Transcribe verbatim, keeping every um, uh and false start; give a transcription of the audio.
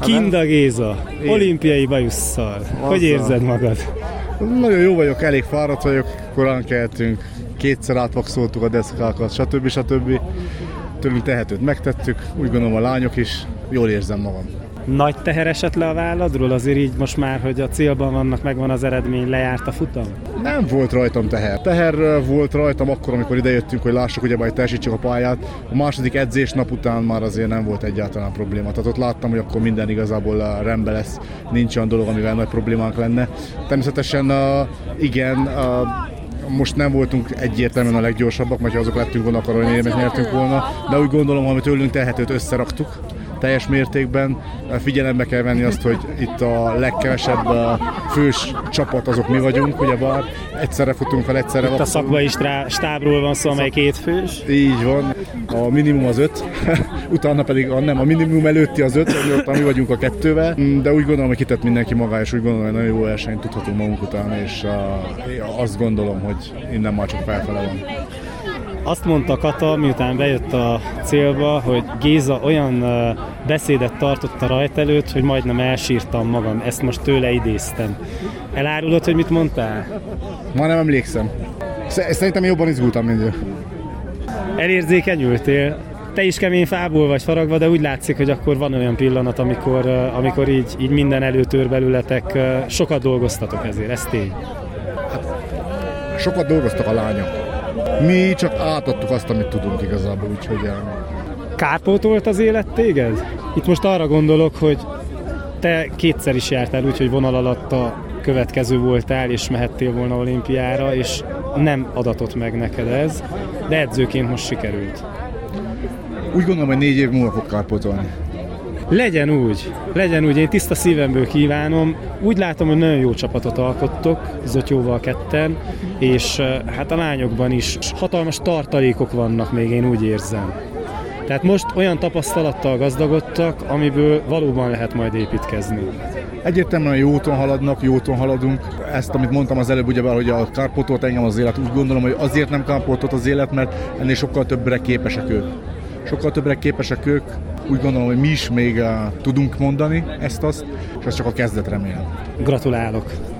Kinda Géza, olimpiai bajusszal. Hogy érzed magad? Nagyon jó vagyok, elég fáradt vagyok, korán keltünk, kétszer átvakszoltuk a deszkákat, stb. stb. Tőlünk tehetőt megtettük, úgy gondolom a lányok is, jól érzem magam. Nagy teher esett le a válladról? Azért így most már, hogy a célban vannak, megvan az eredmény, lejárt a futam? Nem volt rajtam teher. Teher volt rajtam akkor, amikor idejöttünk, hogy lássuk, hogy majd teljesítsük a pályát. A második edzésnap után már azért nem volt egyáltalán probléma. Tehát ott láttam, hogy akkor minden igazából rendben lesz, nincs olyan dolog, amivel nagy problémánk lenne. Természetesen igen, most nem voltunk egyértelműen a leggyorsabbak, mert ha azok lettünk volna, akkor aranyérmet nyertünk volna, de úgy gondolom, hogy tőlünk tehetőt összeraktuk teljes mértékben. Figyelembe kell venni azt, hogy itt a legkevesebb fős csapat azok mi vagyunk, ugyebár egyszerre futunk fel, egyszerre itt a szakmai stábról van szó, amely két fős. Így van, a minimum az öt, utána pedig a, nem, a minimum előtti az öt, ami mi vagyunk a kettővel, de úgy gondolom, hogy kitett mindenki maga, és úgy gondolom, hogy nagyon jó versenyt tudhatunk magunk után, és uh, azt gondolom, hogy innen már csak felfele van. Azt mondta Kata, miután bejött a célba, hogy Géza olyan beszédet tartott a rajt előtt, hogy majdnem elsírtam magam. Ezt most tőle idéztem. Elárulod, hogy mit mondtál? Már nem emlékszem. Szerintem jobban izgultam, mint ő. Elérzékenyültél? Te is kemény fából vagy faragva, de úgy látszik, hogy akkor van olyan pillanat, amikor, amikor így, így minden előtör belületek. Sokat dolgoztatok ezért, ez tény. Hát, sokat dolgoztak a lányok. Mi csak átadtuk azt, amit tudunk igazából, úgyhogy... Kárpótolt az élet téged? Itt most arra gondolok, hogy te kétszer is jártál úgy, hogy vonal alatt a következő voltál, és mehettél volna olimpiára, és nem adatott meg neked ez, de edzőként most sikerült. Úgy gondolom, hogy négy év múlva fog kárpótolni. Legyen úgy, legyen úgy, én tiszta szívemből kívánom. Úgy látom, hogy nagyon jó csapatot alkottok, Zotyóval ketten, és hát a lányokban is hatalmas tartalékok vannak még, én úgy érzem. Tehát most olyan tapasztalattal gazdagodtak, amiből valóban lehet majd építkezni. Egyértelműen jó úton haladnak, jó úton haladunk. Ezt, amit mondtam az előbb, ugyebár, hogy a kárpótolt engem az élet, úgy gondolom, hogy azért nem kárpótolt az élet, mert ennél sokkal többre képesek ők. Sokkal többre képesek ők, úgy gondolom, hogy mi is még uh, tudunk mondani ezt-azt, és ez csak a kezdet, remélem. Gratulálok!